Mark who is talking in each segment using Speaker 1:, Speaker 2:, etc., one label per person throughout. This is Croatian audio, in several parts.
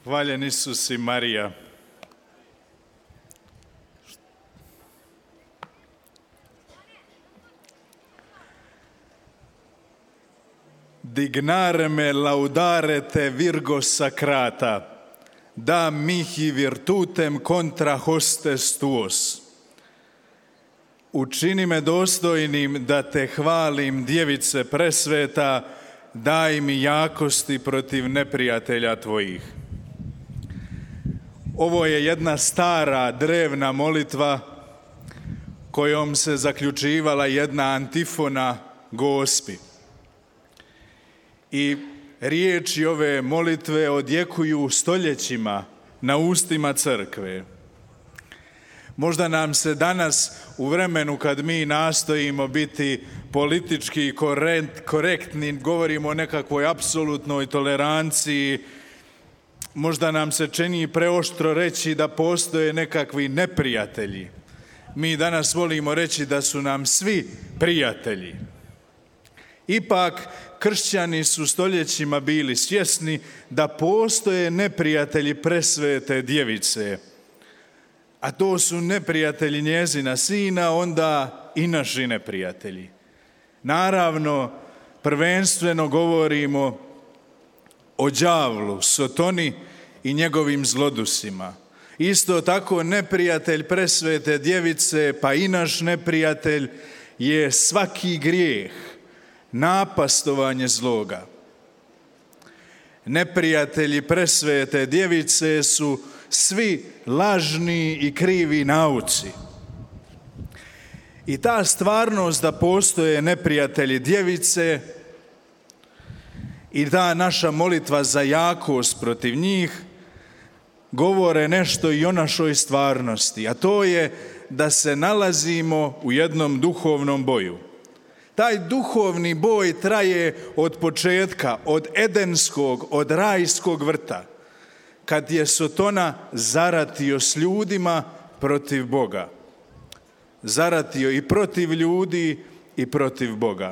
Speaker 1: Hvaljen Isus i Marija. Dignare me laudare te virgo sacrata, da mihi virtutem contra hostes tuos. Učini me dostojnim da te hvalim, djevice presveta, daj mi jakosti protiv neprijatelja tvojih. Ovo je jedna stara, drevna molitva kojom se zaključivala jedna antifona Gospi. I riječi ove molitve odjekuju stoljećima na ustima crkve. Možda nam se danas u vremenu kad mi nastojimo biti politički korektni, govorimo o nekakvoj apsolutnoj toleranciji, možda nam se čini preoštro reći da postoje nekakvi neprijatelji. Mi danas volimo reći da su nam svi prijatelji. Ipak, kršćani su stoljećima bili svjesni da postoje neprijatelji presvete djevice, a to su neprijatelji njezina sina, onda i naši neprijatelji. Naravno, prvenstveno govorimo o đavlu, Sotoni i njegovim zlodusima. Isto tako neprijatelj presvete djevice, pa i naš neprijatelj je svaki grijeh, napastovanje zloga. Neprijatelji presvete djevice su svi lažni i krivi nauci. I ta stvarnost da postoje neprijatelji djevice i ta naša molitva za jakost protiv njih govore nešto i o našoj stvarnosti, a to je da se nalazimo u jednom duhovnom boju. Taj duhovni boj traje od početka, od edenskog, od rajskog vrta, kad je Sotona zaratio s ljudima protiv Boga. Zaratio i protiv ljudi i protiv Boga.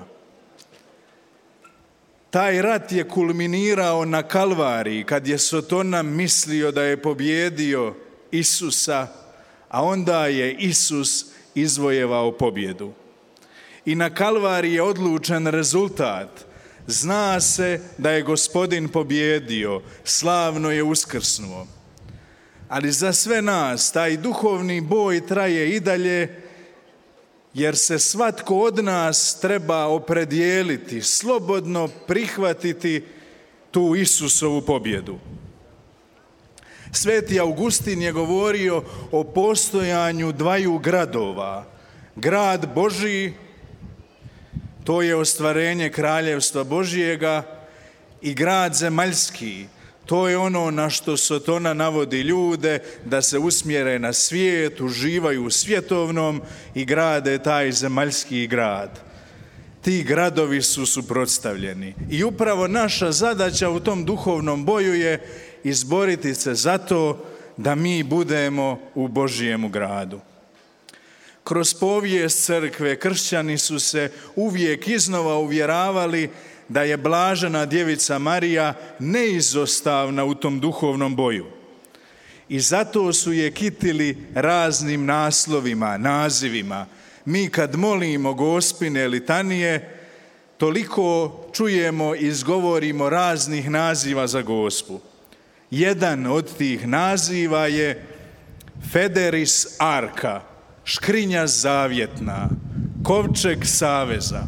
Speaker 1: Taj rat je kulminirao na Kalvariji, kad je Sotona mislio da je pobijedio Isusa, a onda je Isus izvojevao pobjedu. I na Kalvariji je odlučen rezultat. Zna se da je Gospodin pobjedio, slavno je uskrsnuo. Ali za sve nas taj duhovni boj traje i dalje, jer se svatko od nas treba opredijeliti, slobodno prihvatiti tu Isusovu pobjedu. Sveti Augustin je govorio o postojanju dvaju gradova. Grad Božji, to je ostvarenje kraljevstva Božjega, i grad zemaljski, to je ono na što Sotona navodi ljude da se usmjere na svijet, uživaju u svjetovnom i grade taj zemaljski grad. Ti gradovi su suprotstavljeni. I upravo naša zadaća u tom duhovnom boju je izboriti se za to da mi budemo u Božjemu gradu. Kroz povijest crkve kršćani su se uvijek iznova uvjeravali da je blažena djevica Marija neizostavna u tom duhovnom boju. I zato su je kitili raznim naslovima, nazivima. Mi kad molimo Gospine litanije, toliko čujemo i izgovorimo raznih naziva za Gospu. Jedan od tih naziva je Federis Arka, škrinja zavjetna, kovčeg saveza.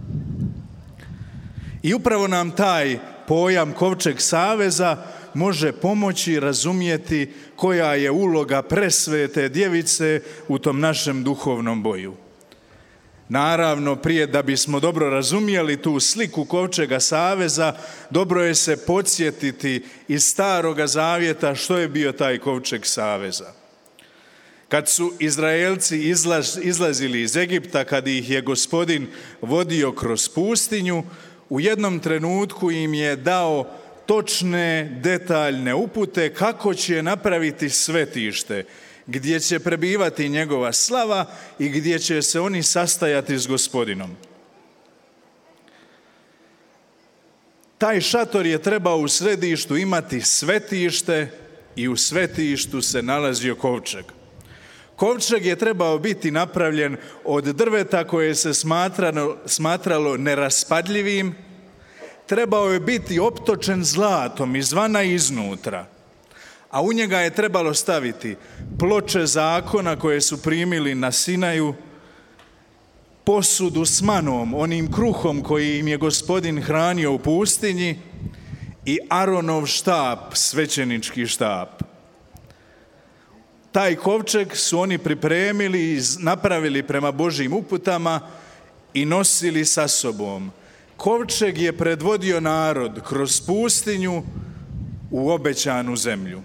Speaker 1: I upravo nam taj pojam kovčeg saveza može pomoći razumjeti koja je uloga presvete djevice u tom našem duhovnom boju. Naravno, prije da bismo dobro razumjeli tu sliku kovčega saveza, dobro je se podsjetiti iz Staroga zavjeta što je bio taj kovčeg saveza. Kad su Izraelci izlazili iz Egipta, kad ih je Gospodin vodio kroz pustinju, u jednom trenutku im je dao točne, detaljne upute kako će napraviti svetište, gdje će prebivati njegova slava i gdje će se oni sastajati s Gospodinom. Taj šator je trebao u središtu imati svetište i u svetištu se nalazio kovčeg. Kovčeg je trebao biti napravljen od drveta koje se smatralo neraspadljivim, trebao je biti optočen zlatom izvana i iznutra, a u njega je trebalo staviti ploče zakona koje su primili na Sinaju, posudu s manom, onim kruhom koji im je Gospodin hranio u pustinji, i Aronov štap, svećenički štap. Taj kovčeg su oni pripremili i napravili prema Božjim uputama i nosili sa sobom. Kovčeg je predvodio narod kroz pustinju u obećanu zemlju.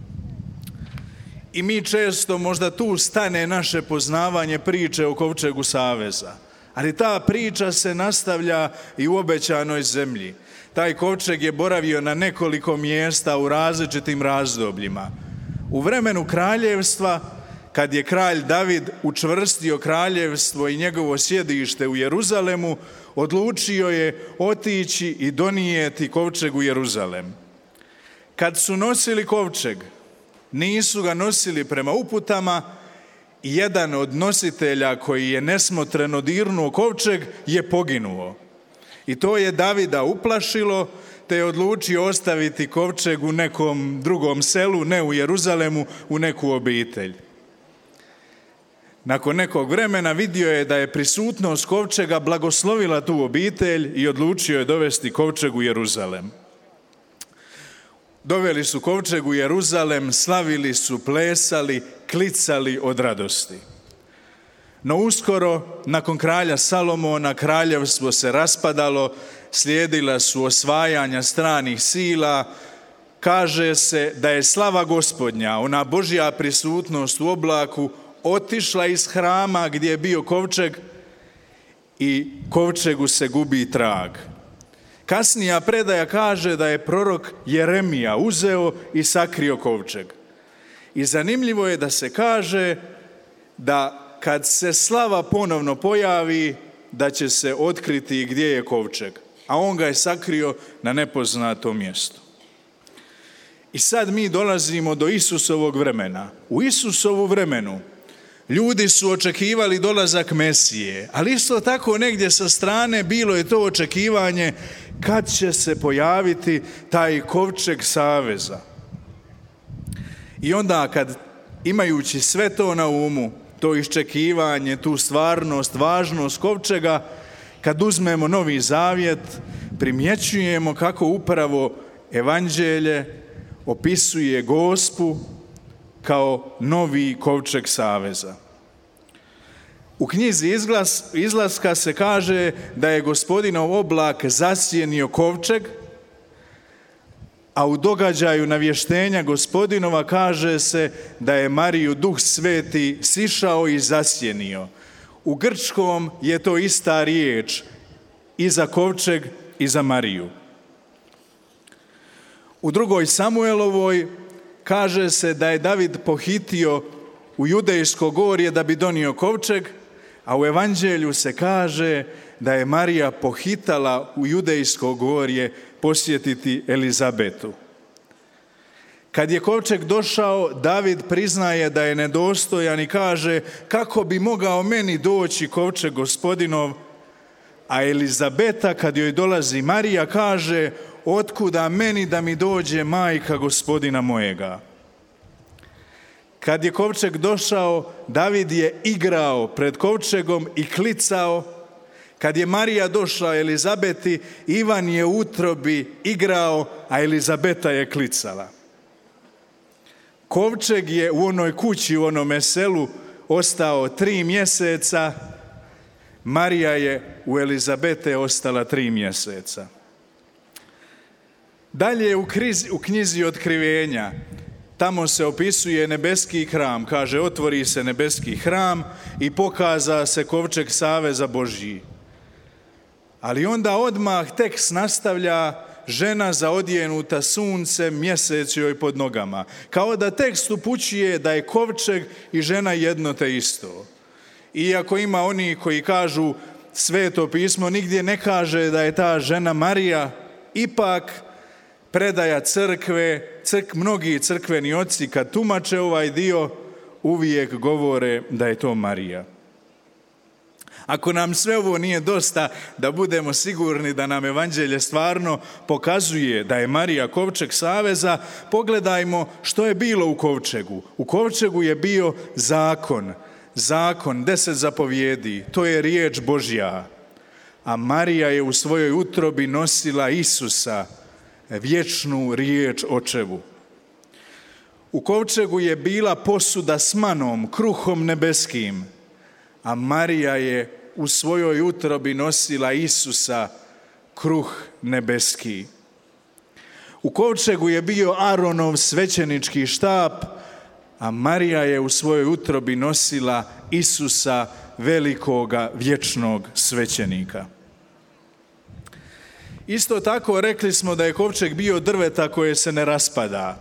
Speaker 1: I mi često, možda tu stane naše poznavanje priče o kovčegu saveza, ali ta priča se nastavlja i u obećanoj zemlji. Taj kovčeg je boravio na nekoliko mjesta u različitim razdobljima. U vremenu kraljevstva, kad je kralj David učvrstio kraljevstvo i njegovo sjedište u Jeruzalemu, odlučio je otići i donijeti kovčeg u Jeruzalem. Kad su nosili kovčeg, nisu ga nosili prema uputama i jedan od nositelja koji je nesmotreno dirnuo kovčeg je poginuo. I to je Davida uplašilo, te je odlučio ostaviti kovčeg u nekom drugom selu, ne u Jeruzalemu, u neku obitelj. Nakon nekog vremena vidio je da je prisutnost kovčega blagoslovila tu obitelj i odlučio je dovesti kovčeg u Jeruzalem. Doveli su kovčeg u Jeruzalem, slavili su, plesali, klicali od radosti. No uskoro, nakon kralja Salomona, kraljevstvo se raspadalo, slijedila su osvajanja stranih sila. Kaže se da je slava Gospodnja, ona Božja prisutnost u oblaku, otišla iz hrama gdje je bio kovčeg i kovčegu se gubi trag. Kasnija predaja kaže da je prorok Jeremija uzeo i sakrio kovčeg. I zanimljivo je da se kaže da kad se slava ponovno pojavi, da će se otkriti gdje je kovčeg, a on ga je sakrio na nepoznatom mjestu. I sad mi dolazimo do Isusovog vremena. U Isusovu vremenu ljudi su očekivali dolazak Mesije, ali isto tako negdje sa strane bilo je to očekivanje kad će se pojaviti taj kovčeg saveza. I onda kad, imajući sve to na umu, to iščekivanje, tu stvarnost, važnost kovčega, kad uzmemo Novi Zavjet, primjećujemo kako upravo Evanđelje opisuje Gospu kao novi kovčeg saveza. U knjizi Izlaska se kaže da je Gospodinov oblak zasjenio kovčeg, a u događaju navještenja Gospodinova kaže se da je Mariju Duh Sveti sišao i zasjenio. U grčkom je to ista riječ i za kovčeg i za Mariju. U 2. Samuelovoj kaže se da je David pohitio u Judejsko gorje da bi donio kovčeg, a u Evanđelju se kaže da je Marija pohitala u Judejsko gorje posjetiti Elizabetu. Kad je kovčeg došao, David priznaje da je nedostojan i kaže kako bi mogao meni doći kovčeg Gospodinov, a Elizabeta kad joj dolazi Marija kaže otkuda meni da mi dođe majka Gospodina mojega. Kad je kovčeg došao, David je igrao pred kovčegom i klicao. Kad je Marija došla Elizabeti, Ivan je u utrobi igrao, a Elizabeta je klicala. Kovčeg je u onoj kući, u onome selu ostao 3 mjeseca, Marija je u Elizabete ostala 3 mjeseca. Dalje u knjizi Otkrivenja, tamo se opisuje nebeski hram, kaže otvori se nebeski hram i pokaza se kovčeg saveza Božji. Ali onda odmah tekst nastavlja žena zaodjenuta suncem, mjesec joj pod nogama. Kao da tekst upućuje da je kovčeg i žena jedno te isto. Iako ima oni koji kažu Sveto pismo nigdje ne kaže da je ta žena Marija, ipak predaja crkve, mnogi crkveni oci kad tumače ovaj dio, uvijek govore da je to Marija. Ako nam sve ovo nije dosta da budemo sigurni da nam evanđelje stvarno pokazuje da je Marija kovčeg saveza, pogledajmo što je bilo u kovčegu. U kovčegu je bio zakon, 10 zapovjedi, to je riječ Božja. A Marija je u svojoj utrobi nosila Isusa, vječnu riječ Očevu. U kovčegu je bila posuda s manom, kruhom nebeskim, a Marija je u svojoj utrobi nosila Isusa, kruh nebeski. U kovčegu je bio Aronov svećenički štap, a Marija je u svojoj utrobi nosila Isusa, velikoga vječnog svećenika. Isto tako rekli smo da je kovčeg bio drveta koje se ne raspada.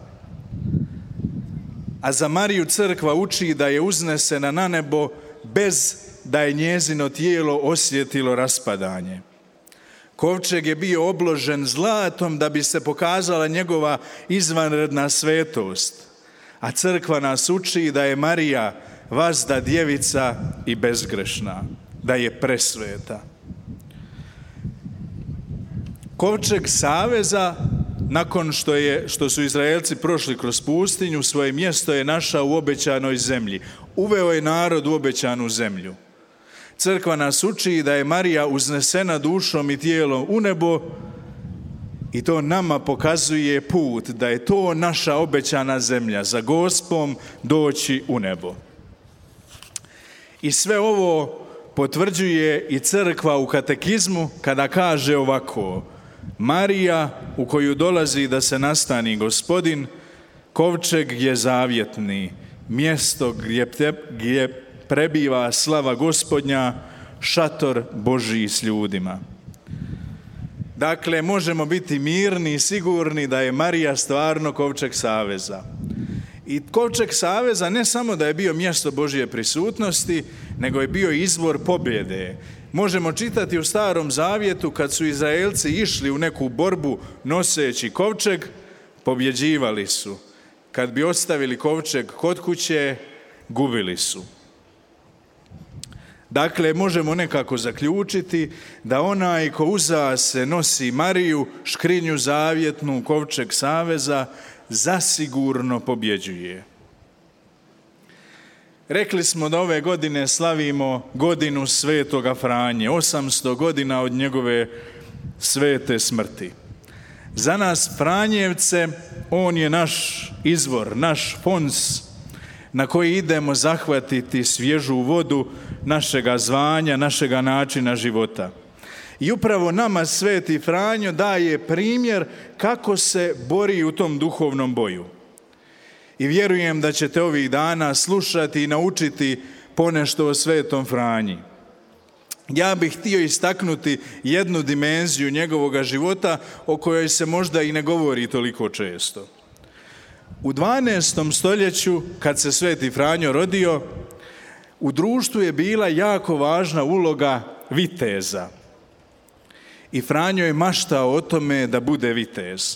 Speaker 1: A za Mariju crkva uči da je uznesena na nebo bez da je njezino tijelo osjetilo raspadanje. Kovčeg je bio obložen zlatom da bi se pokazala njegova izvanredna svetost. A crkva nas uči da je Marija vazda djevica i bezgrešna, da je presveta. Kovčeg saveza, nakon što su Izraelci prošli kroz pustinju, svoje mjesto je našao u obećanoj zemlji. Uveo je narod u obećanu zemlju. Crkva nas uči da je Marija uznesena dušom i tijelom u nebo i to nama pokazuje put, da je to naša obećana zemlja, za Gospom doći u nebo. I sve ovo potvrđuje i crkva u katekizmu kada kaže ovako: Marija u koju dolazi da se nastani Gospodin, kovčeg je zavjetni, mjesto gdje prebiva slava Gospodnja, šator Božji s ljudima. Dakle, možemo biti mirni i sigurni da je Marija stvarno kovčeg saveza. I kovčeg saveza ne samo da je bio mjesto Božje prisutnosti, nego je bio izvor pobjede. Možemo čitati u Starom Zavjetu kad su Izraelci išli u neku borbu noseći kovčeg, pobjeđivali su. Kad bi ostavili kovčeg kod kuće, gubili su. Dakle, možemo nekako zaključiti da onaj ko uza se nosi Mariju, škrinju zavjetnu, kovčeg saveza, zasigurno pobjeđuje. Rekli smo da ove godine slavimo godinu Svetoga Franje, 800 godina od njegove svete smrti. Za nas Franjevce on je naš izvor, naš fons na koji idemo zahvatiti svježu vodu našega zvanja, našega načina života. I upravo nama Sveti Franjo daje primjer kako se bori u tom duhovnom boju. I vjerujem da ćete ovih dana slušati i naučiti ponešto o Svetom Franji. Ja bih htio istaknuti jednu dimenziju njegovoga života o kojoj se možda i ne govori toliko često. U 12. stoljeću, kad se Sveti Franjo rodio, u društvu je bila jako važna uloga viteza. I Franjo je maštao o tome da bude vitez.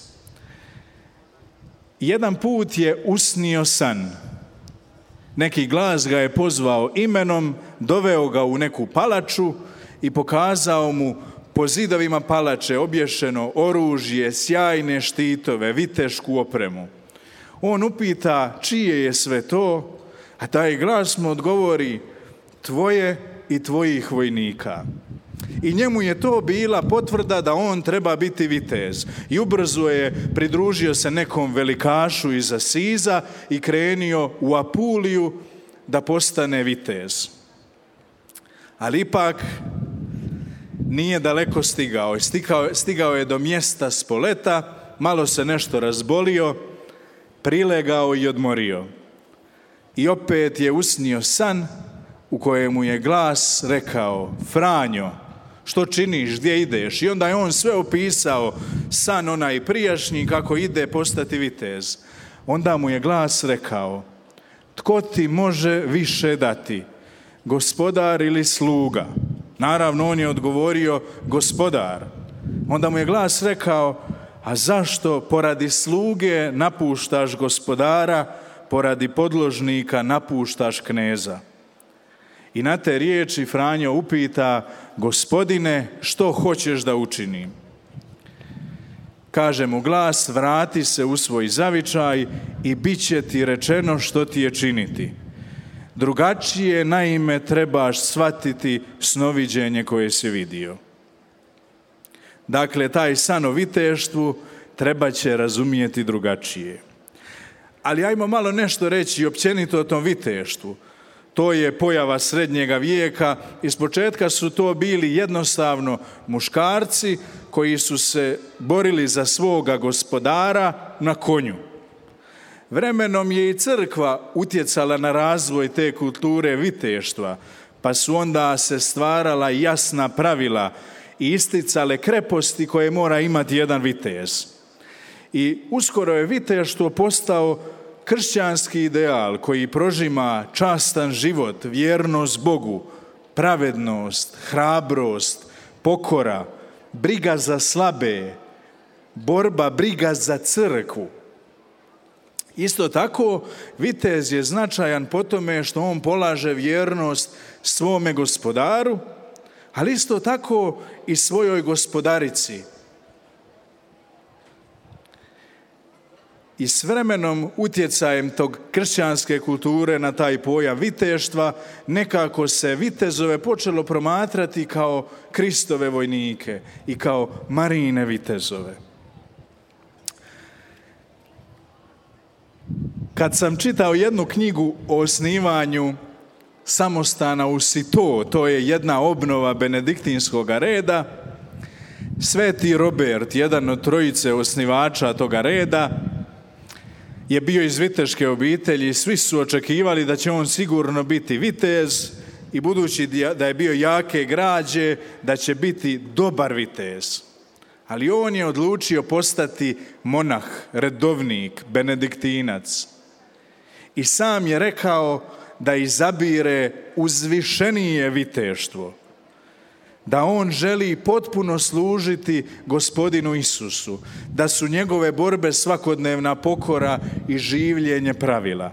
Speaker 1: Jedan put je usnio san. Neki glas ga je pozvao imenom, doveo ga u neku palaču i pokazao mu po zidovima palače obješeno oružje, sjajne štitove, vitešku opremu. On upita čije je sve to, a taj glas mu odgovori: tvoje i tvojih vojnika. I njemu je to bila potvrda da on treba biti vitez. I ubrzo je pridružio se nekom velikašu iz Asiza i krenio u Apuliju da postane vitez. Ali ipak nije daleko stigao. Stigao je do mjesta Spoleta, malo se nešto razbolio, prilegao i odmorio. I opet je usnio san u kojemu je glas rekao: Franjo, što činiš, gdje ideš? I onda je on sve opisao, san onaj prijašnji, kako ide postati vitez. Onda mu je glas rekao: tko ti može više dati, gospodar ili sluga? Naravno, on je odgovorio: gospodar. Onda mu je glas rekao: a zašto poradi sluge napuštaš gospodara, poradi podložnika napuštaš kneza? I na te riječi Franjo upita: Gospodine, što hoćeš da učinim? Kaže mu glas: vrati se u svoj zavičaj i bit će ti rečeno što ti je činiti. Drugačije naime trebaš shvatiti snoviđenje koje si vidio. Dakle, taj san o viteštvu treba će razumijeti drugačije. Ali ajmo malo nešto reći općenito o tom viteštvu. To je pojava srednjega vijeka. Ispočetka su to bili jednostavno muškarci koji su se borili za svoga gospodara na konju. Vremenom je i crkva utjecala na razvoj te kulture viteštva, pa su onda se stvarala jasna pravila i isticale kreposti koje mora imati jedan vitez. I uskoro je viteštvo postao kršćanski ideal koji prožima častan život, vjernost Bogu, pravednost, hrabrost, pokora, briga za slabe, briga za crkvu. Isto tako, vitez je značajan po tome što on polaže vjernost svome gospodaru, ali isto tako i svojoj gospodarici. I s vremenom, utjecajem tog kršćanske kulture na taj pojam viteštva, nekako se vitezove počelo promatrati kao Kristove vojnike i kao Marijine vitezove. Kad sam čitao jednu knjigu o osnivanju samostana u Citeaux, to je jedna obnova benediktinskog reda, Sveti Robert, jedan od trojice osnivača toga reda, je bio iz viteške obitelji. Svi su očekivali da će on sigurno biti vitez i budući da je bio jake građe, da će biti dobar vitez. Ali on je odlučio postati monah, redovnik, benediktinac. I sam je rekao da izabire uzvišenije viteštvo, da on želi potpuno služiti Gospodinu Isusu, da su njegove borbe svakodnevna pokora i življenje pravila.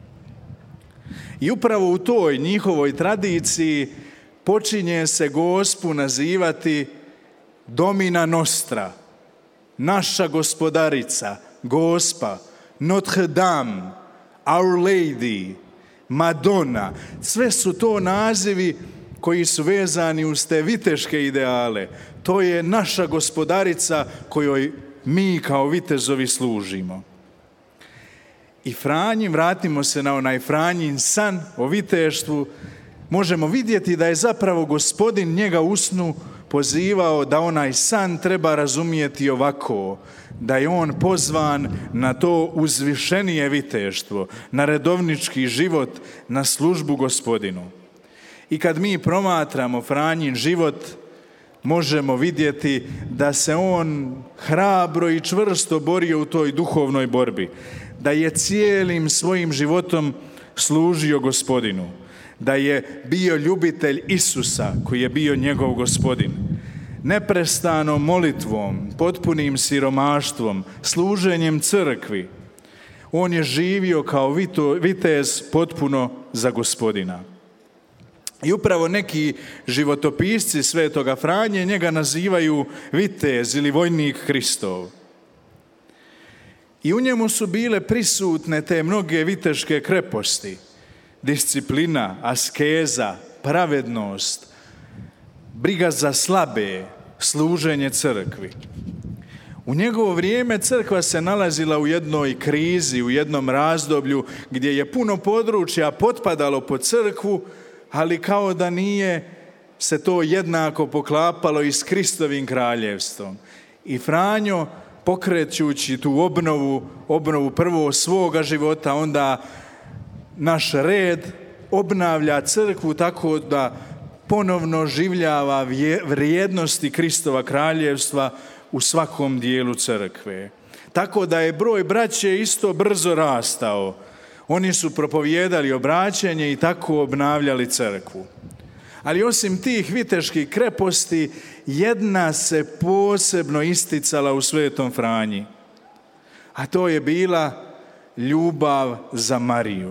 Speaker 1: I upravo u toj njihovoj tradiciji počinje se Gospu nazivati Domina Nostra, naša gospodarica, Gospa, Notre Dame, Our Lady, Madonna. Sve su to nazivi koji su vezani uz te viteške ideale. To je naša gospodarica kojoj mi kao vitezovi služimo. I Franji, vratimo se na onaj Franjin san o viteštvu, možemo vidjeti da je zapravo Gospodin njega u snu pozivao da onaj san treba razumijeti ovako, da je on pozvan na to uzvišenije viteštvo, na redovnički život, na službu Gospodinu. I kad mi promatramo Franjin život, možemo vidjeti da se on hrabro i čvrsto borio u toj duhovnoj borbi, da je cijelim svojim životom služio Gospodinu, da je bio ljubitelj Isusa koji je bio njegov Gospodin. Neprestanom molitvom, potpunim siromaštvom, služenjem crkvi, on je živio kao vitez potpuno za Gospodina. I upravo neki životopisci Svetoga Franje njega nazivaju vitez ili vojnik Kristov. I u njemu su bile prisutne te mnoge viteške kreposti, disciplina, askeza, pravednost, briga za slabe, služenje crkvi. U njegovo vrijeme crkva se nalazila u jednoj krizi, u jednom razdoblju gdje je puno područja potpadalo pod crkvu, ali kao da nije se to jednako poklapalo i s Kristovim kraljevstvom. I Franjo, pokrećući tu obnovu prvo svoga života, onda naš red, obnavlja crkvu tako da ponovno življava vrijednosti Kristova kraljevstva u svakom dijelu crkve. Tako da je broj braće isto brzo rastao. Oni su propovijedali obraćanje i tako obnavljali crkvu. Ali osim tih viteških kreposti, jedna se posebno isticala u Svetom Franji. A to je bila ljubav za Mariju.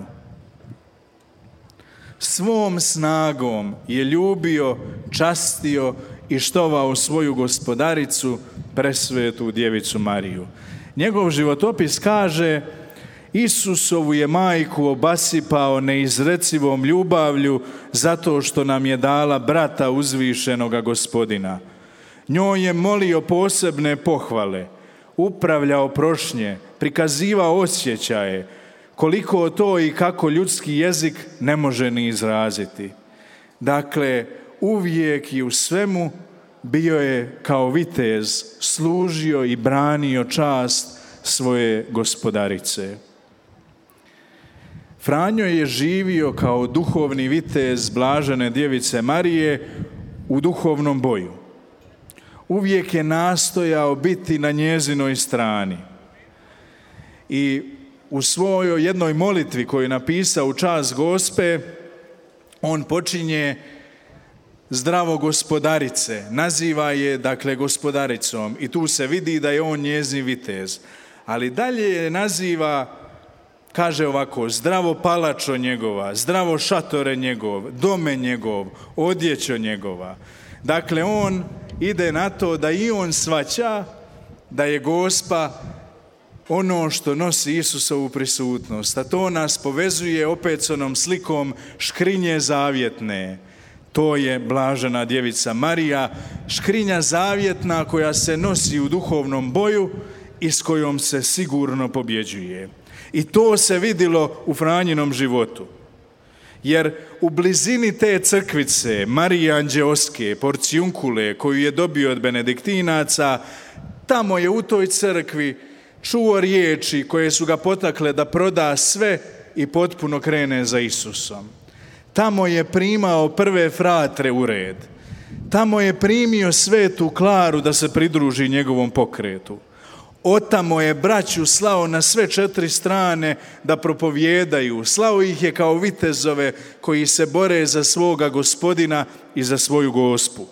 Speaker 1: Svom snagom je ljubio, častio i štovao svoju gospodaricu, presvetu djevicu Mariju. Njegov životopis kaže: Isusovu je majku obasipao neizrecivom ljubavlju zato što nam je dala brata uzvišenoga Gospodina. Njoj je molio posebne pohvale, upravljao prošnje, prikazivao osjećaje, koliko to i kako ljudski jezik ne može ni izraziti. Dakle, uvijek i u svemu bio je kao vitez, služio i branio čast svoje gospodarice. Franjo je živio kao duhovni vitez blažene djevice Marije u duhovnom boju. Uvijek je nastojao biti na njezinoj strani. I u svojoj jednoj molitvi koju je napisao u čast Gospe, on počinje zdravo gospodarice, naziva je dakle gospodaricom i tu se vidi da je on njezin vitez. Ali dalje je naziva, kaže ovako: zdravo palačo njegova, zdravo šatore njegov, dome njegov, odjećo njegova. Dakle, on ide na to da i on shvaća da je Gospa ono što nosi Isusovu prisutnost. A to nas povezuje opet s onom slikom škrinje zavjetne. To je blažena djevica Marija, škrinja zavjetna koja se nosi u duhovnom boju i s kojom se sigurno pobjeđuje. I to se vidjelo u Franjinom životu. Jer u blizini te crkvice Marije Anđeoske, porcijunkule, koju je dobio od benediktinaca, tamo je u toj crkvi čuo riječi koje su ga potakle da proda sve i potpuno krene za Isusom. Tamo je primao prve fratre u red. Tamo je primio svetu Klaru da se pridruži njegovom pokretu. Otamo je braću slao na sve 4 strane da propovijedaju. Slao ih je kao vitezove koji se bore za svoga Gospodina i za svoju Gospu.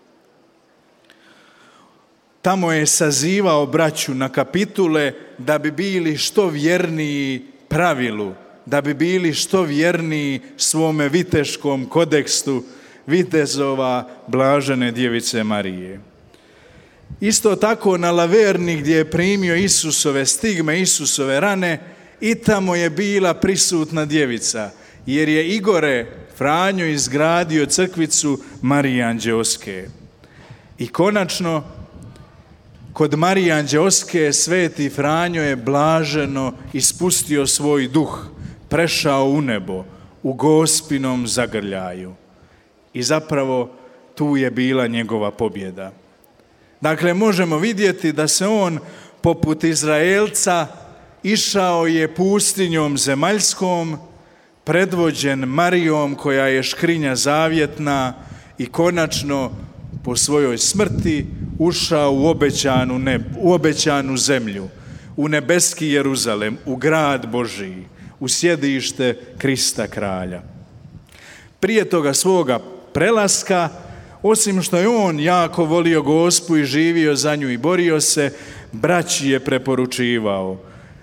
Speaker 1: Tamo je sazivao braću na kapitule da bi bili što vjerniji pravilu, da bi bili što vjerniji svome viteškom kodekstu vitezova blažene djevice Marije. Isto tako na Laverni gdje je primio Isusove stigme, Isusove rane, i tamo je bila prisutna djevica, jer je Igore Franjo izgradio crkvicu Marije Anđeoske. I konačno, kod Marije Anđeoske sveti Franjo je blaženo ispustio svoj duh, prešao u nebo, u Gospinom zagrljaju. I zapravo tu je bila njegova pobjeda. Dakle, možemo vidjeti da se on, poput Izraelca, išao je pustinjom zemaljskom, predvođen Marijom koja je škrinja zavjetna, i konačno po svojoj smrti ušao u obećanu zemlju, u nebeski Jeruzalem, u grad Božiji, u sjedište Krista kralja. Prije toga svoga prelaska, osim što je on jako volio Gospu i živio za nju i borio se, braći je preporučivao.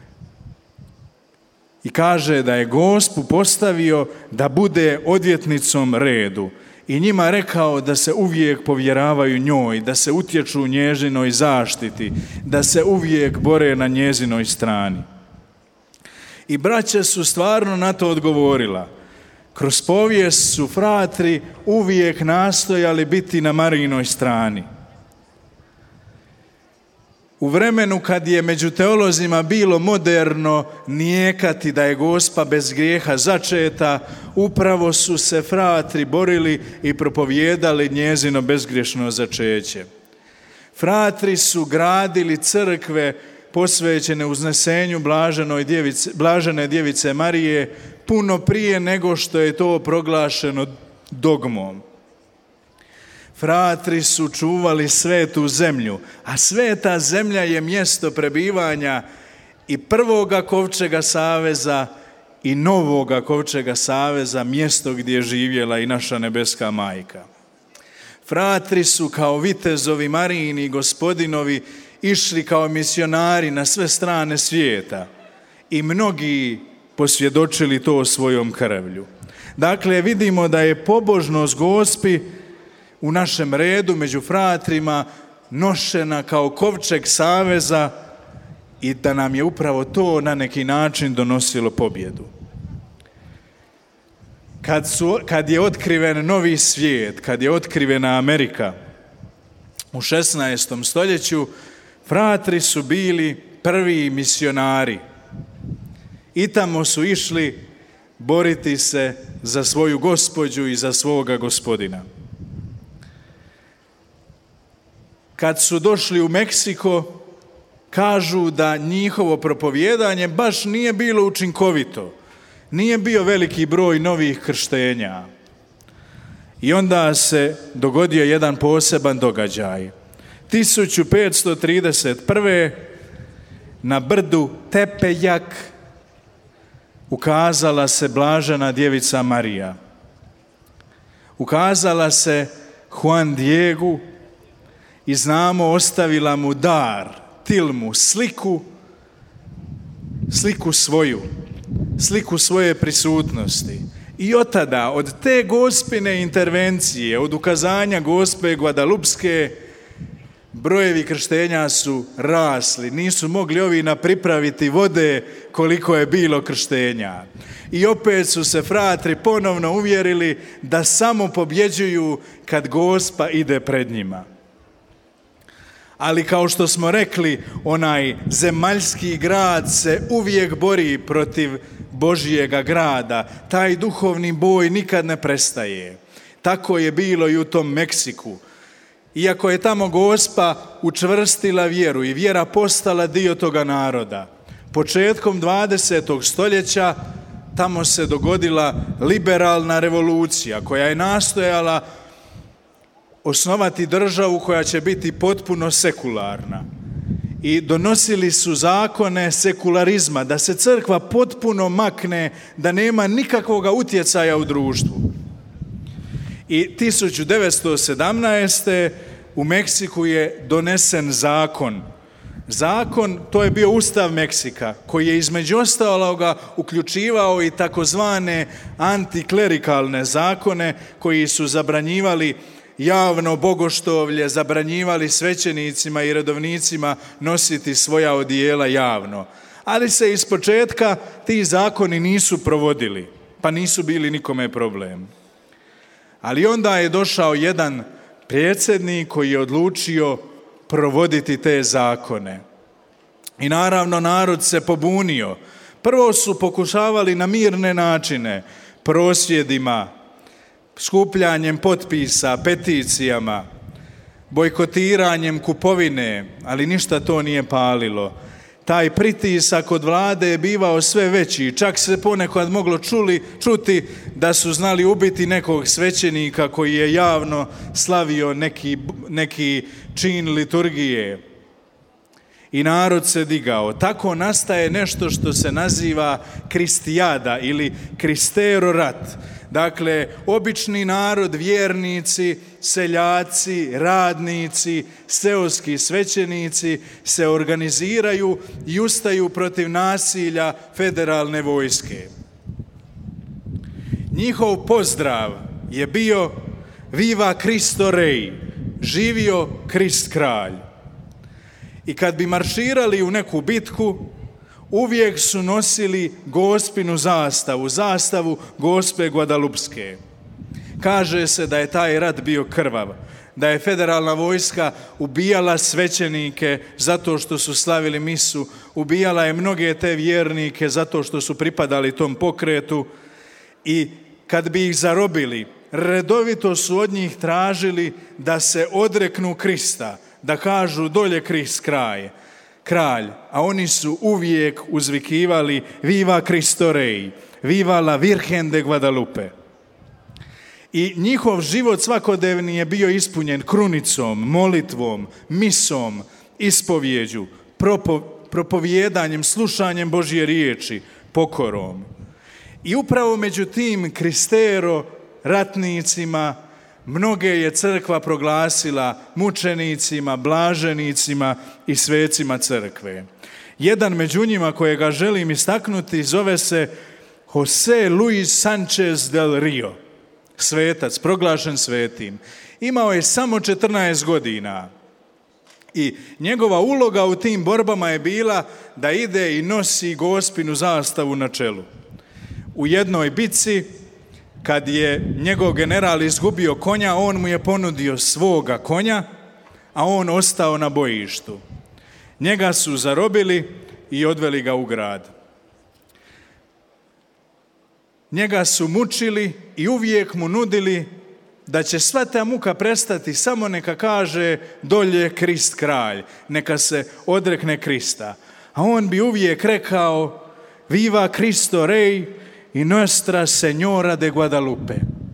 Speaker 1: I kaže da je Gospu postavio da bude odvjetnicom redu i njima rekao da se uvijek povjeravaju njoj, da se utječu njezinoj zaštiti, da se uvijek bore na njezinoj strani. I braća su stvarno na to odgovorila. Kroz povijest su fratri uvijek nastojali biti na Marijinoj strani. U vremenu kad je među teolozima bilo moderno nijekati da je Gospa bez grijeha začeta, upravo su se fratri borili i propovijedali njezino bezgriješno začeće. Fratri su gradili crkve posvećene uznesenju blažene djevice Marije puno prije nego što je to proglašeno dogmom. Fratri su čuvali svetu zemlju, a sveta zemlja je mjesto prebivanja i prvoga kovčega saveza i novoga kovčega saveza, mjesto gdje je živjela i naša nebeska majka. Fratri su kao vitezovi Marijini i Gospodinovi išli kao misionari na sve strane svijeta i mnogi posvjedočili to svojom krvlju. Dakle, vidimo da je pobožnost Gospi u našem redu među fratrima nošena kao kovčeg saveza i da nam je upravo to na neki način donosilo pobjedu. Kad je otkriven novi svijet, kad je otkrivena Amerika u 16. stoljeću, fratri su bili prvi misionari i tamo su išli boriti se za svoju gospođu i za svoga Gospodina. Kad su došli u Meksiko, kažu da njihovo propovijedanje baš nije bilo učinkovito. Nije bio veliki broj novih krštenja. I onda se dogodio jedan poseban događaj. 1531. na brdu Tepejak ukazala se blažena djevica Marija. Ukazala se Juan Diegu i znamo ostavila mu dar, tilmu, sliku svoju, sliku svoje prisutnosti. I od tada, od te Gospine intervencije, od ukazanja Gospe Guadalupske, brojevi krštenja su rasli. Nisu mogli ovi pripraviti vode koliko je bilo krštenja. I opet su se fratri ponovno uvjerili da samo pobjeđuju kad Gospa ide pred njima. Ali kao što smo rekli, onaj zemaljski grad se uvijek bori protiv Božjega grada. Taj duhovni boj nikad ne prestaje. Tako je bilo i u tom Meksiku. Iako je tamo Gospa učvrstila vjeru i vjera postala dio toga naroda, početkom 20. stoljeća tamo se dogodila liberalna revolucija koja je nastojala osnovati državu koja će biti potpuno sekularna. I donosili su zakone sekularizma, da se crkva potpuno makne, da nema nikakvog utjecaja u društvu. I 1917. u Meksiku je donesen zakon. Zakon, to je bio Ustav Meksika, koji je između ostaloga uključivao i takozvane antiklerikalne zakone koji su zabranjivali javno bogoštovlje, zabranjivali svećenicima i redovnicima nositi svoja odijela javno. Ali se ispočetka ti zakoni nisu provodili, pa nisu bili nikome problem. Ali onda je došao jedan predsjednik koji je odlučio provoditi te zakone. I naravno narod se pobunio. Prvo su pokušavali na mirne načine, prosvjedima, skupljanjem potpisa, peticijama, bojkotiranjem kupovine, ali ništa to nije palilo. Taj pritisak od vlade je bivao sve veći. Čak se ponekad moglo čuti da su znali ubiti nekog svećenika koji je javno slavio neki čin liturgije. I narod se digao. Tako nastaje nešto što se naziva kristijada ili kristero rat. Dakle, obični narod, vjernici, seljaci, radnici, seoski svećenici se organiziraju i ustaju protiv nasilja federalne vojske. Njihov pozdrav je bio Viva Cristo Rey, živio Krist kralj. I kad bi marširali u neku bitku, uvijek su nosili Gospinu zastavu Gospe Guadalupske. Kaže se da je taj rat bio krvav, da je federalna vojska ubijala svećenike zato što su slavili misu, ubijala je mnoge te vjernike zato što su pripadali tom pokretu i kad bi ih zarobili, redovito su od njih tražili da se odreknu Krista, da kažu dolje Krist kralj, a oni su uvijek uzvikivali Viva Cristo Rey, Viva la Virgen de Guadalupe. I njihov život svakodnevni je bio ispunjen krunicom, molitvom, misom, ispovjeđu, propovijedanjem, slušanjem Božje riječi, pokorom. I upravo među tim kristero ratnicima mnoge je crkva proglasila mučenicima, blaženicima i svecima crkve. Jedan među njima kojega želim istaknuti zove se Jose Luis Sanchez del Rio, svetac, proglašen svetim. Imao je samo 14 godina i njegova uloga u tim borbama je bila da ide i nosi Gospinu zastavu na čelu. U jednoj bitci, kad je njegov general izgubio konja, on mu je ponudio svoga konja, a on ostao na bojištu. Njega su zarobili i odveli ga u grad. Njega su mučili i uvijek mu nudili da će sva ta muka prestati, samo neka kaže dolje Krist kralj, neka se odrekne Krista. A on bi uvijek rekao Viva Cristo Rey i Nuestra Señora de Guadalupe.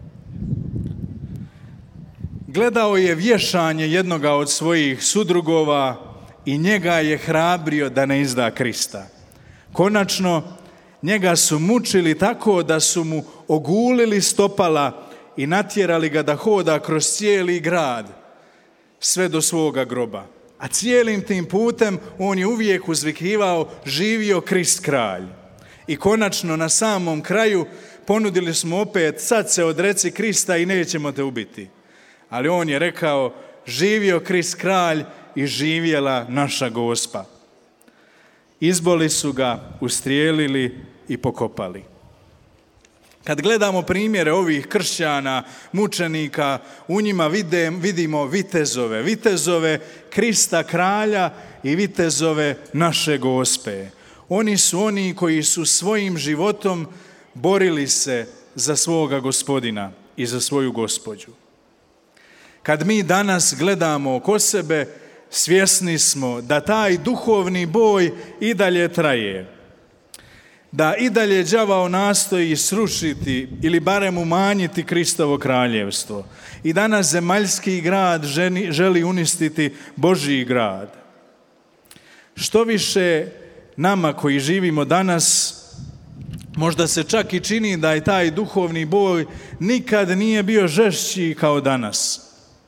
Speaker 1: Gledao je vješanje jednoga od svojih sudrugova i njega je hrabrio da ne izda Krista. Konačno, njega su mučili tako da su mu ogulili stopala i natjerali ga da hoda kroz cijeli grad, sve do svoga groba. A cijelim tim putem on je uvijek uzvikivao živio Krist kralj. I konačno na samom kraju ponudili smo opet, sad se odreci Krista i nećemo te ubiti. Ali on je rekao živio Krist kralj i živjela naša Gospa. Izboli su ga, ustrijelili i pokopali. Kad gledamo primjere ovih kršćana, mučenika, u njima vidimo vitezove Krista kralja i vitezove naše Gospe. Oni su oni koji su svojim životom borili se za svoga Gospodina i za svoju Gospođu. Kad mi danas gledamo oko sebe, svjesni smo da taj duhovni boj i dalje traje. Da i dalje đavao nastoji srušiti ili barem umanjiti Kristovo kraljevstvo. I danas zemaljski grad želi uništiti Božji grad. Što više nama koji živimo danas, možda se čak i čini da je taj duhovni boj nikad nije bio žešći kao danas.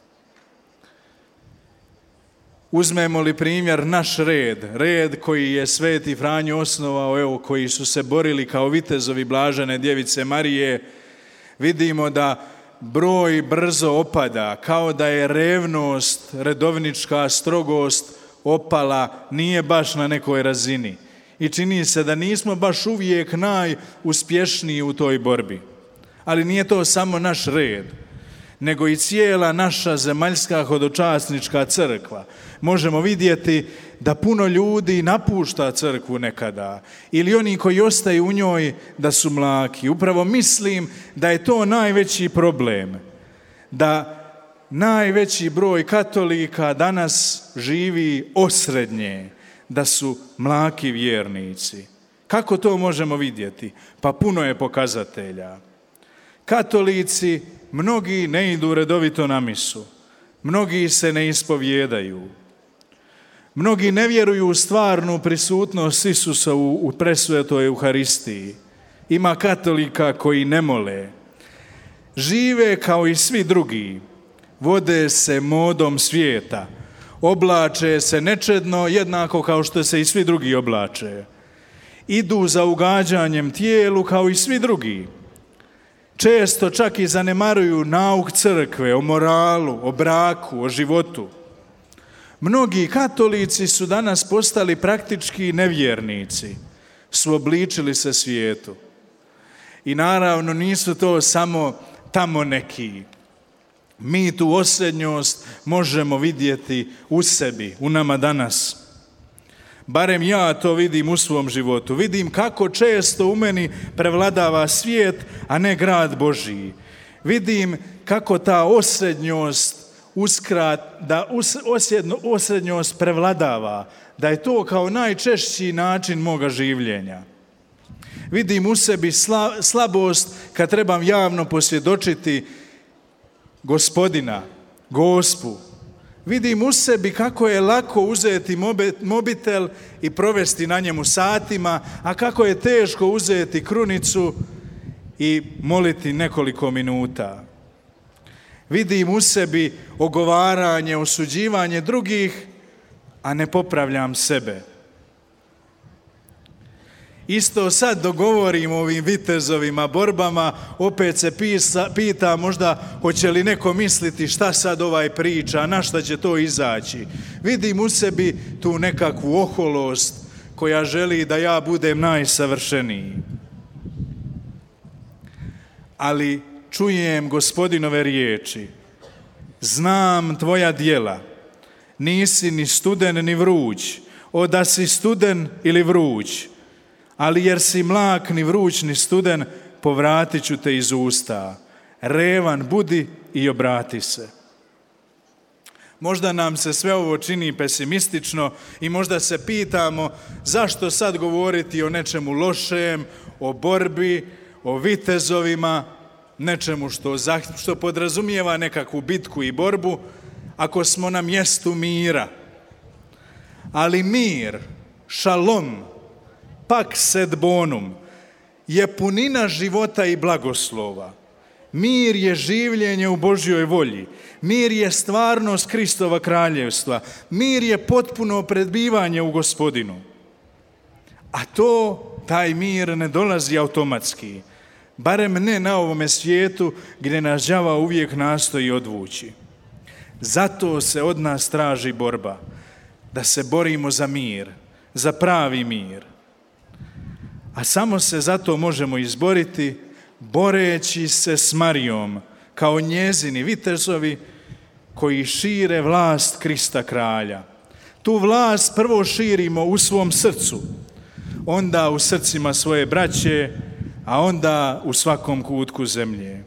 Speaker 1: Uzmemo li primjer naš red koji je Sveti Franjo osnovao, koji su se borili kao vitezovi blažene djevice Marije, vidimo da broj brzo opada, kao da je revnost, redovnička strogost opala, nije baš na nekoj razini. I čini se da nismo baš uvijek najuspješniji u toj borbi. Ali nije to samo naš red, nego i cijela naša zemaljska hodočasnička crkva. Možemo vidjeti da puno ljudi napušta crkvu nekada ili oni koji ostaju u njoj da su mlaki. Upravo mislim da je to najveći problem, da najveći broj katolika danas živi osrednje, da su mlaki vjernici. Kako to možemo vidjeti? Pa puno je pokazatelja. Katolici, mnogi ne idu redovito na misu, mnogi se ne ispovjedaju, mnogi ne vjeruju u stvarnu prisutnost Isusa u presvetoj Euharistiji. Ima katolika koji ne mole, žive kao i svi drugi, vode se modom svijeta, oblače se nečedno jednako kao što se i svi drugi oblače, idu za ugađanjem tijelu kao i svi drugi. Često čak i zanemaruju nauk crkve o moralu, o braku, o životu. Mnogi katolici su danas postali praktički nevjernici, suobličili se svijetu. I naravno nisu to samo tamo neki. Mi tu osrednjost možemo vidjeti u sebi, u nama danas. Barem ja to vidim u svom životu. Vidim kako često u meni prevladava svijet, a ne grad Božji. Vidim kako ta osrednjost osrednjost prevladava, da je to kao najčešći način moga življenja. Vidim u sebi slabost kad trebam javno posvjedočiti Gospodina, Gospu. Vidim u sebi kako je lako uzeti mobitel i provesti na njemu satima, a kako je teško uzeti krunicu i moliti nekoliko minuta. Vidim u sebi ogovaranje, osuđivanje drugih, a ne popravljam sebe. Isto sad dogovorim o ovim vitezovima, borbama, opet se pita možda hoće li neko misliti šta sad ovaj priča, na šta će to izaći. Vidim u sebi tu nekakvu oholost koja želi da ja budem najsavršeniji. Ali čujem Gospodinove riječi, znam tvoja djela, nisi ni studen ni vruć, da si studen ili vruć, ali jer si mlak ni vruć ni studen, povratit ću te iz usta. Revan budi i obrati se. Možda nam se sve ovo čini pesimistično i možda se pitamo zašto sad govoriti o nečemu lošem, o borbi, o vitezovima, nečemu što podrazumijeva nekakvu bitku i borbu, ako smo na mjestu mira. Ali mir, šalom, pax sed bonum, je punina života i blagoslova. Mir je življenje u Božjoj volji. Mir je stvarnost Kristova kraljevstva. Mir je potpuno prebivanje u Gospodinu. A taj mir ne dolazi automatski. Barem ne na ovome svijetu gdje nas đava uvijek nastoji odvući. Zato se od nas traži borba. Da se borimo za mir, za pravi mir. A samo se zato možemo izboriti boreći se s Marijom kao njezini vitezovi koji šire vlast Krista kralja. Tu vlast prvo širimo u svom srcu, onda u srcima svoje braće, a onda u svakom kutku zemlje.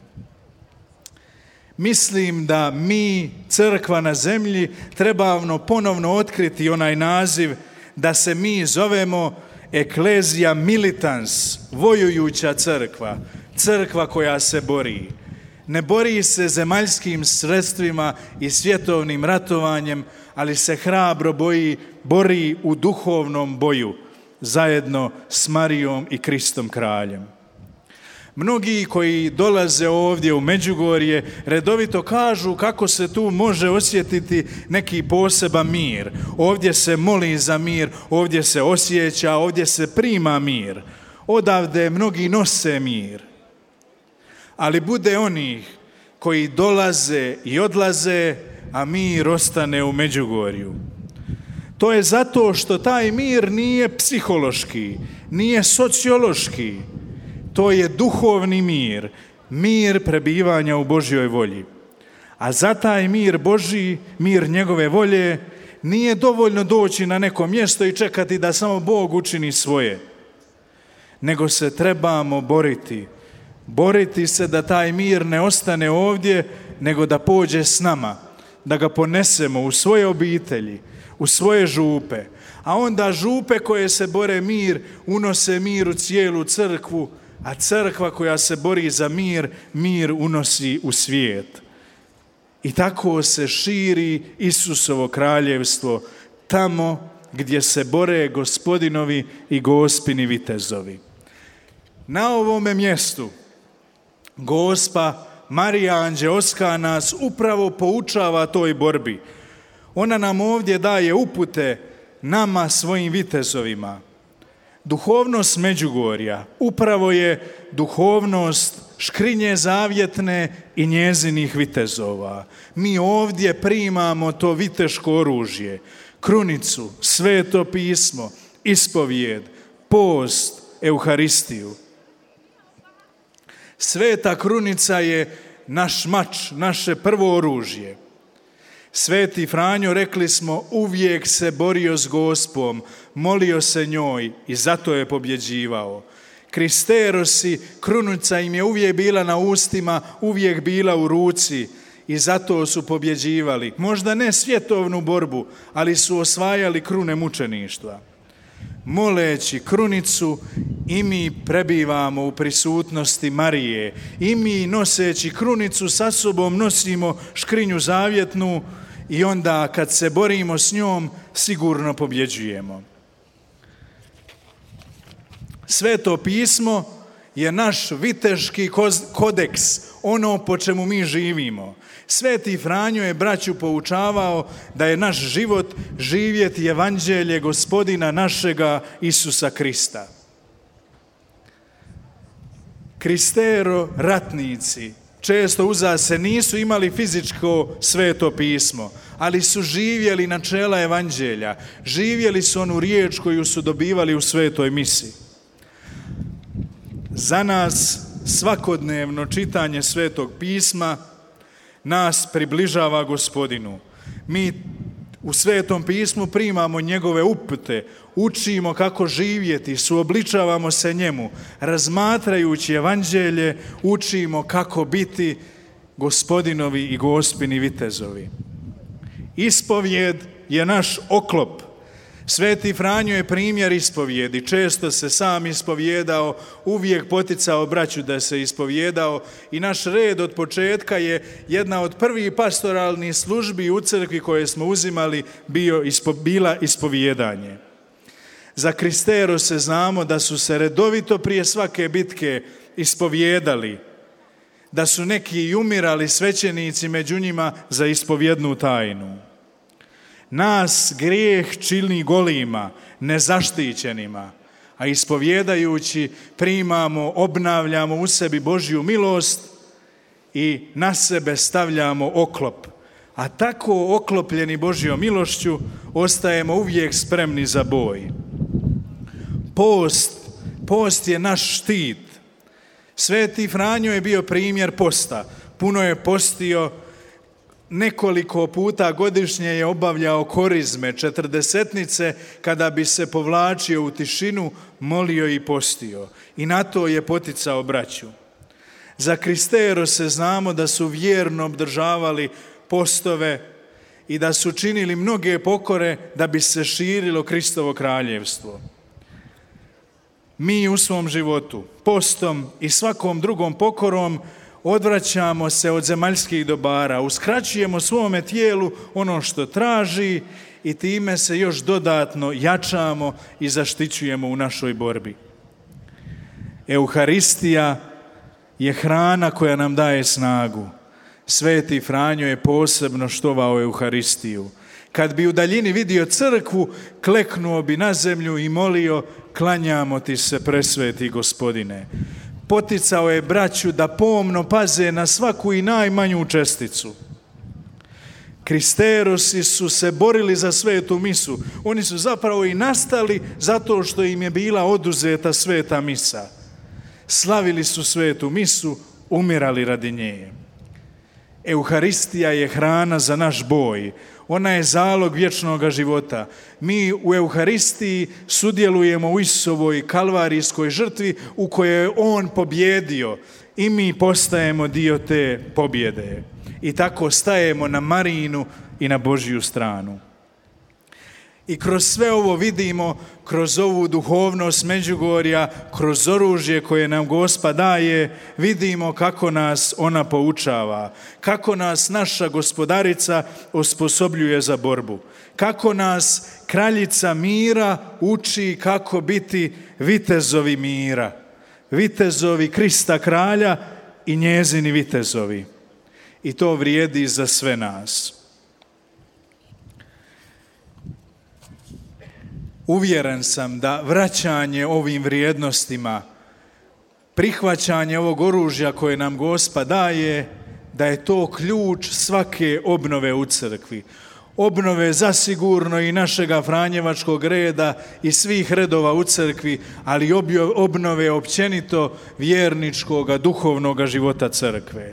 Speaker 1: Mislim da mi, crkva na zemlji, trebamo ponovno otkriti onaj naziv da se mi zovemo Ecclesia militans, vojujuća crkva, crkva koja se bori. Ne bori se zemaljskim sredstvima i svjetovnim ratovanjem, ali se hrabro bori u duhovnom boju, zajedno s Marijom i Kristom kraljem. Mnogi koji dolaze ovdje u Međugorje redovito kažu kako se tu može osjetiti neki poseban mir. Ovdje se moli za mir, ovdje se osjeća, ovdje se prima mir. Odavde mnogi nose mir. Ali bude onih koji dolaze i odlaze, a mir ostane u Međugorju. To je zato što taj mir nije psihološki, nije sociološki. To je duhovni mir, mir prebivanja u Božjoj volji. A za taj mir Božji, mir njegove volje, nije dovoljno doći na neko mjesto i čekati da samo Bog učini svoje. Nego se trebamo boriti. Boriti se da taj mir ne ostane ovdje, nego da pođe s nama, da ga ponesemo u svoje obitelji, u svoje župe. A onda župe koje se bore mir, unose mir u cijelu crkvu, a crkva koja se bori za mir, mir unosi u svijet. I tako se širi Isusovo kraljevstvo tamo gdje se bore Gospodinovi i Gospini vitezovi. Na ovome mjestu Gospa Marija Anđeoska nas upravo poučava toj borbi. Ona nam ovdje daje upute nama svojim vitezovima. Duhovnost Međugorja upravo je duhovnost škrinje zavjetne i njezinih vitezova. Mi ovdje primamo to viteško oružje, krunicu, sveto pismo, ispovijed, post, Euharistiju. Sveta krunica je naš mač, naše prvo oružje. Sveti Franjo, rekli smo, uvijek se borio s Gospom, molio se njoj i zato je pobjeđivao. Kristerosi, krunica im je uvijek bila na ustima, uvijek bila u ruci i zato su pobjeđivali. Možda ne svjetovnu borbu, ali su osvajali krune mučeništva. Moleći krunicu i mi prebivamo u prisutnosti Marije. I mi noseći krunicu sa sobom nosimo škrinju zavjetnu i onda kad se borimo s njom sigurno pobjeđujemo. Sveto pismo je naš viteški kodeks, ono po čemu mi živimo. Sveti Franjo je braću poučavao da je naš život živjeti evanđelje Gospodina našega Isusa Krista. Kristero ratnici često uza se nisu imali fizičko sveto pismo, ali su živjeli načela evanđelja, živjeli su onu riječ koju su dobivali u svetoj misi. Za nas svakodnevno čitanje svetog pisma nas približava Gospodinu. Mi u svetom pismu primamo njegove upute, učimo kako živjeti, suobličavamo se njemu, razmatrajući evanđelje, učimo kako biti Gospodinovi i Gospini vitezovi. Ispovijed je naš oklop. Sveti Franjo je primjer ispovijedi. Često se sam ispovijedao, uvijek poticao braću da se ispovijedao i naš red od početka je jedna od prvih pastoralnih službi u crkvi koje smo uzimali bila ispovijedanje. Za Kristero se znamo da su se redovito prije svake bitke ispovijedali, da su neki i umirali svećenici među njima za ispovjednu tajnu. Nas grijeh čini golima, nezaštićenima, a ispovjedajući primamo, obnavljamo u sebi Božju milost i na sebe stavljamo oklop. A tako oklopljeni Božjom milošću ostajemo uvijek spremni za boj. Post je naš štit. Sveti Franjo je bio primjer posta. Puno je postio, nekoliko puta godišnje je obavljao korizme, 40-tnice, kada bi se povlačio u tišinu, molio i postio. I na to je poticao braću. Za Kristero se znamo da su vjerno obdržavali postove i da su činili mnoge pokore da bi se širilo Kristovo kraljevstvo. Mi u svom životu, postom i svakom drugom pokorom odvraćamo se od zemaljskih dobara, uskraćujemo svome tijelu ono što traži i time se još dodatno jačamo i zaštićujemo u našoj borbi. Euharistija je hrana koja nam daje snagu. Sveti Franjo je posebno štovao Euharistiju. Kad bi u daljini vidio crkvu, kleknuo bi na zemlju i molio: klanjamo ti se, presveti Gospodine. Poticao je braću da pomno paze na svaku i najmanju česticu. Kristerosi su se borili za svetu misu. Oni su zapravo i nastali zato što im je bila oduzeta sveta misa. Slavili su svetu misu, umirali radi nje. Euharistija je hrana za naš boj. Ona je zalog vječnog života. Mi u Euharistiji sudjelujemo u Isusovoj kalvarijskoj žrtvi u kojoj je On pobjedio i mi postajemo dio te pobjede. I tako stajemo na Marijinu i na Božju stranu. I kroz sve ovo vidimo, kroz ovu duhovnost Međugorja, kroz oružje koje nam Gospod daje, vidimo kako nas ona poučava, kako nas naša Gospodarica osposobljuje za borbu, kako nas Kraljica mira uči kako biti vitezovi mira, vitezovi Krista kralja i njezini vitezovi. I to vrijedi za sve nas. Uvjeren sam da vraćanje ovim vrijednostima, prihvaćanje ovog oružja koje nam Gospod daje, da je to ključ svake obnove u crkvi. Obnove zasigurno i našega Franjevačkog reda i svih redova u crkvi, ali obnove općenito vjerničkoga, duhovnoga života crkve.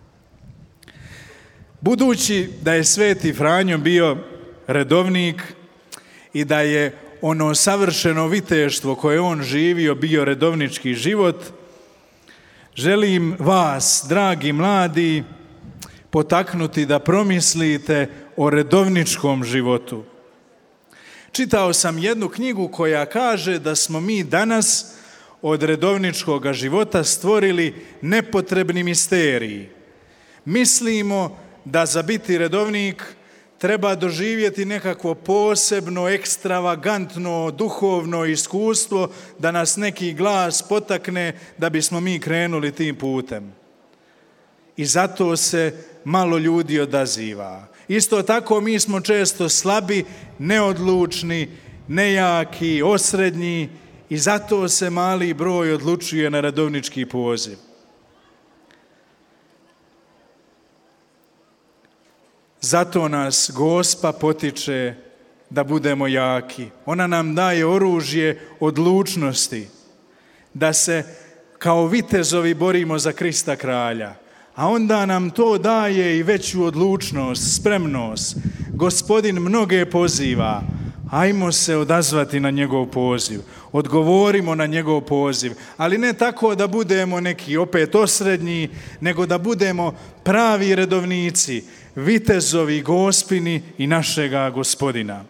Speaker 1: Budući da je Sveti Franjo bio redovnik i da je ono savršeno viteštvo koje on živio bio redovnički život, želim vas, dragi mladi, potaknuti da promislite o redovničkom životu. Čitao sam jednu knjigu koja kaže da smo mi danas od redovničkog života stvorili nepotrebni misterij. Mislimo da za biti redovnik treba doživjeti nekakvo posebno, ekstravagantno, duhovno iskustvo da nas neki glas potakne da bismo mi krenuli tim putem. I zato se malo ljudi odaziva. Isto tako mi smo često slabi, neodlučni, nejaki, osrednji i zato se mali broj odlučuje na redovnički poziv. Zato nas Gospa potiče da budemo jaki. Ona nam daje oružje odlučnosti, da se kao vitezovi borimo za Krista kralja. A onda nam to daje i veću odlučnost, spremnost. Gospodin mnoge poziva, ajmo se odazvati na njegov poziv, odgovorimo na njegov poziv, ali ne tako da budemo neki opet osrednji, nego da budemo pravi redovnici, vitezovi Gospini i našega Gospodina.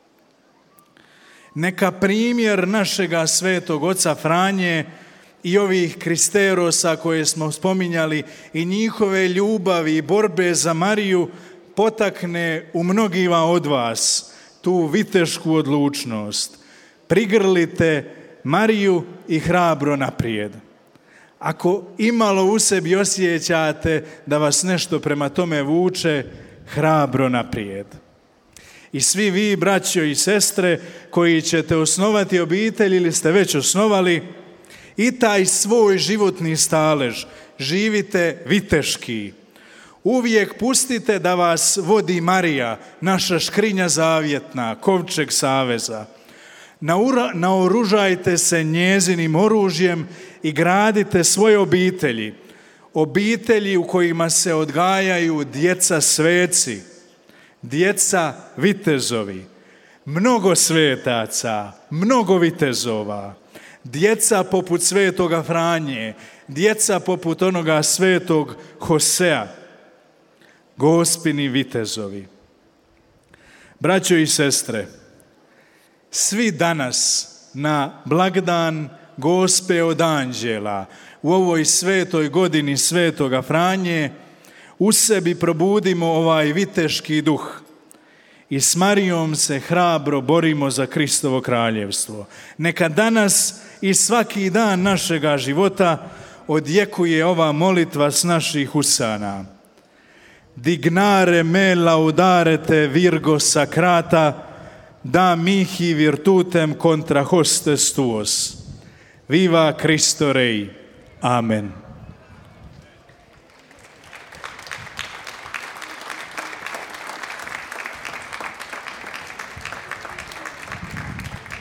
Speaker 1: Neka primjer našega svetog oca Franje i ovih kristerosa koje smo spominjali i njihove ljubavi i borbe za Mariju potakne u mnogima od vas tu vitešku odlučnost. Prigrlite Mariju i hrabro naprijed. Ako imalo u sebi osjećate da vas nešto prema tome vuče, hrabro naprijed. I svi vi, braćo i sestre, koji ćete osnovati obitelj ili ste već osnovali, i taj svoj životni stalež živite viteški. Uvijek pustite da vas vodi Marija, naša škrinja zavjetna, kovčeg saveza. Naoružajte se njezinim oružjem i gradite svoje obitelji. Obitelji u kojima se odgajaju djeca sveci, djeca vitezovi, mnogo svetaca, mnogo vitezova, djeca poput svetoga Franje, djeca poput onoga svetog Hosea, Gospini vitezovi. Braćo i sestre, svi danas na blagdan Gospe od anđela u ovoj svetoj godini svetoga Franje u sebi probudimo ovaj viteški duh i s Marijom se hrabro borimo za Kristovo kraljevstvo. Neka danas i svaki dan našega života odjekuje ova molitva s naših usana. Dignare me laudarete virgo sacrata, da mihi virtutem contra hostes tuos. Viva Cristo Rei. Amen.